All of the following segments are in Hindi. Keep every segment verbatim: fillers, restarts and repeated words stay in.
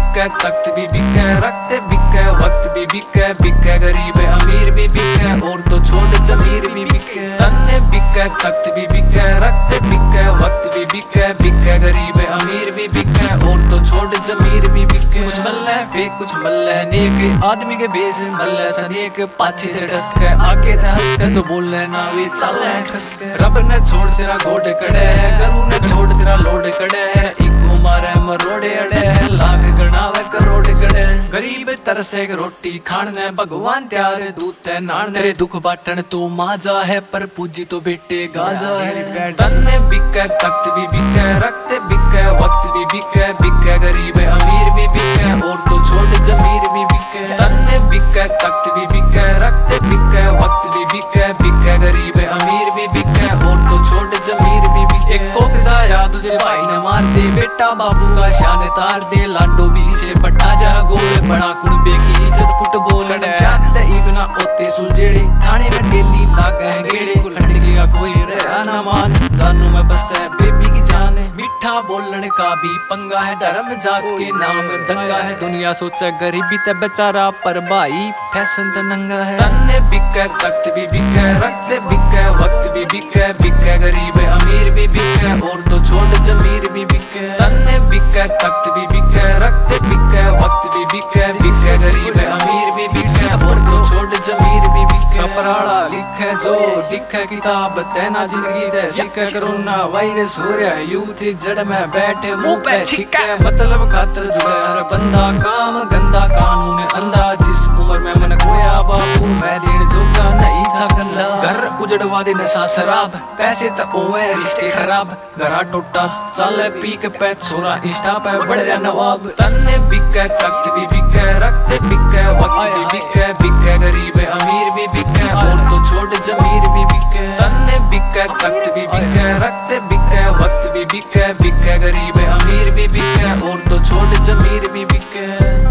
बिके, तख्त भी बिके, रखते बिके, वक्त भी बिके, बिके गरीब है अमीर भी बिके, और तो छोड़ जमीर भी बिके। तन्ने बिके, तख्त भी बिके, रखते बिके, वक्त भी बिके, बिके गरीब है अमीर भी बिके, और तो छोड़ जमीर भी बिके। कुछ मल्ले फेक कुछ मल्ले नेक, आदमी के बेस मल्ले सनेक, पाछे थे डस के आगे थे हंस के, जो बोले ना वे चल है खस के। रब ने छोड़ तेरा गोड कड़े है, गरु ने छोड़ तेरा लोड कड़े है, इको मारे मरोड़े अड़े है, लाख गणावे करोड़ कड़े। गरीब तरसे रोटी खाने, भगवान त्यारे दूत है नान, तेरे दुख बाटन तो माजा है, पर पूजी तो बेटे गाजा है। तन्ने बिके, तख्त भी बिके, रखते बिके, वक्त भी बिके, बिके गरीब है अमीर भी बिके, और तो छोड़ जमीर भी बिके। तन्ने बिके, तख्त भी बिके, रखते बिके, वक्त भी बिके, बिके गरीब है अमीर भी बिके, और तो छोड़ जमीर भी बिके। एक कोक जाया तुझे भाई ने मार दे, बेटा बाबू का शान तार दे, लाडो भी से बटा जा गोल, बड़ा कुणबे की इज्जत फुटबॉल जाते इबना ओते सुलझेड़े, थाने में डेली लाग है गेड़े, लड़के का कोई रहा ना मान, जानू में बस है बेबी की जान। मीठा बोलने का भी पंगा है, धर्म जात के नाम दंगा है, दुनिया सोचे गरीबी ते बेचारा, पर भाई फैशन तो नंगा है। तन्ने बिके, तख्त भी बिके, रखते बिके, वक्त भी बिके, बिके गरीब है अमीर भी बिके, और तो छोड़ जमीर भी बिके। तन्ने बिके, तख्त भी बिके, रखते बिके, वक्त भी बिके, बिके गरीब है अमीर भी बिके, और तो छोड़ जमीर भी बिके। कपराड़ा लिखे जो दिखे किताब, तेना जिंदगी दे सीखे, कोरोना वायरस हो रहा है, यूथ जड़ में बैठे मुंह पे छिके, मतलब खातर जुड़े हर बंदा, काम गंदा कानून अंधा, जिस उम्र में मन खोया बापू मैं देन जोगा नहीं था गंदा। घर उजड़वा दे नशा शराब, पैसे तो ओए रिश्ते खराब, घरा टोटा चल पी के पे छोरा इंस्टा पे बढ़ रहा नवाब। तन्ने बिके, तख्त भी बिके, रखते बिके, वक्त भी बिके, बिके गरीब है अमीर भी बिके, और तो छोड़ जमीर भी बिके। तन्ने बिके, तख्त भी बिके, रखते बिके, वक्त भी बिके, बिके गरीब है अमीर भी बिके, और तो छोड़ जमीर भी बिके।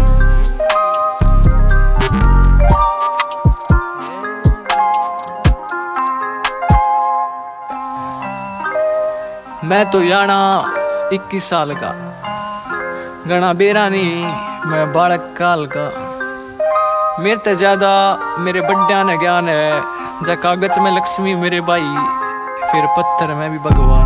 मैं तो याना इक्कीस साल का, गणा बेरा नहीं मैं बालक काल का, मेरे ते ज्यादा मेरे बड्डा ने ज्ञान है, जा कागज में लक्ष्मी मेरे भाई, फिर पत्थर में भी भगवान।